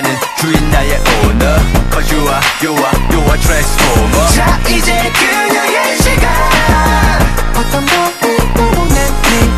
나는 주인 나의 owner Cause you are transformer. 자 이제 그녀의 시간. 어떤 법